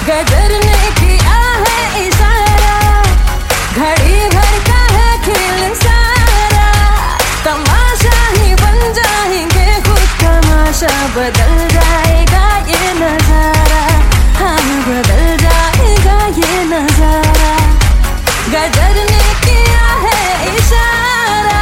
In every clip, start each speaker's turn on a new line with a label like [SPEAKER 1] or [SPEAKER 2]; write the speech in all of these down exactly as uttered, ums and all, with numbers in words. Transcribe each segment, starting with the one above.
[SPEAKER 1] गदर ने किया है इशारा, घड़ी भर का है खेल सारा, तमाशा ही बन जाएंगे खुद तमाशा, बदल जाएगा ये नजारा, हाँ बदल जाएगा ये नजारा, गदर ने किया है इशारा।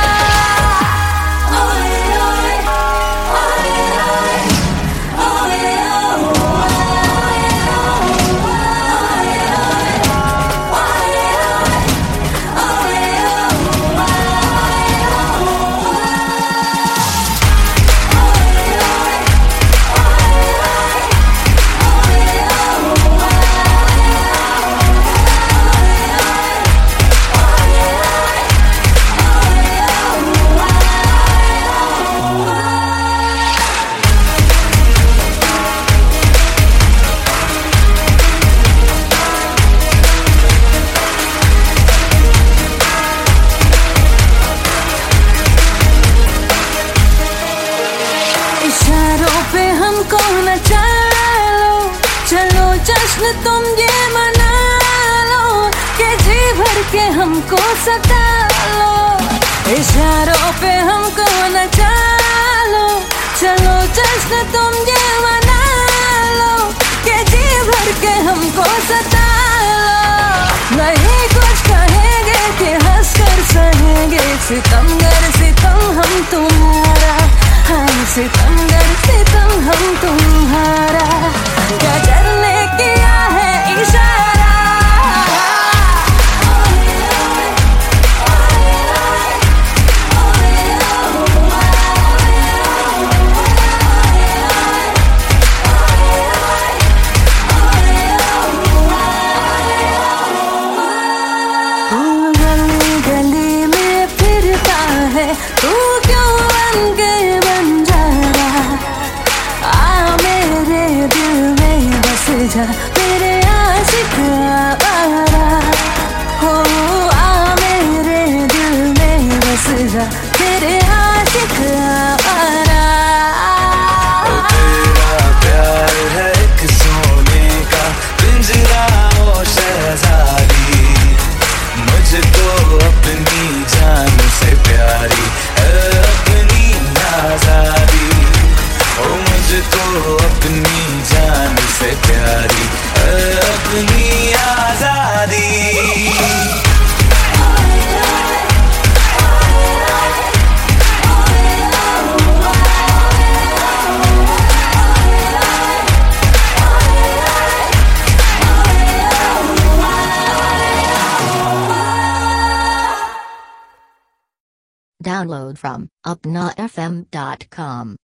[SPEAKER 1] इशारों पे हमको नचा लो, चलो जश्न तुम ये मना लो, कि जी भर के हमको सता लो। इशारों पे हमको नचा लो, चलो जश्न तुम ये मना लो, कि जी भर के हमको सता लो। नहीं कुछ कहेंगे कि हंस कर सहेंगे, सितमगर सितम हम तुम्हारा, हाँ सितमगर सितम हम तुम्हारा, गदर ने किया है इशारा। तू गली गली में फिरता है, तू क्यों बन के बन जा रहा, आ मेरे दिल में बस जा मेरे आशिक आवारा, हो आ मेरे दिल में बस जा मेरे आशिक आवारा।
[SPEAKER 2] तेरा प्यार है एक सोने का पिंजरा ओ शहजादी, मुझको अपनी जान से प्यारी है अपनी आजादी, ओ मुझको अपनी जान से प्यारी है अपनी आजादी।
[SPEAKER 3] Download from upna f m dot com.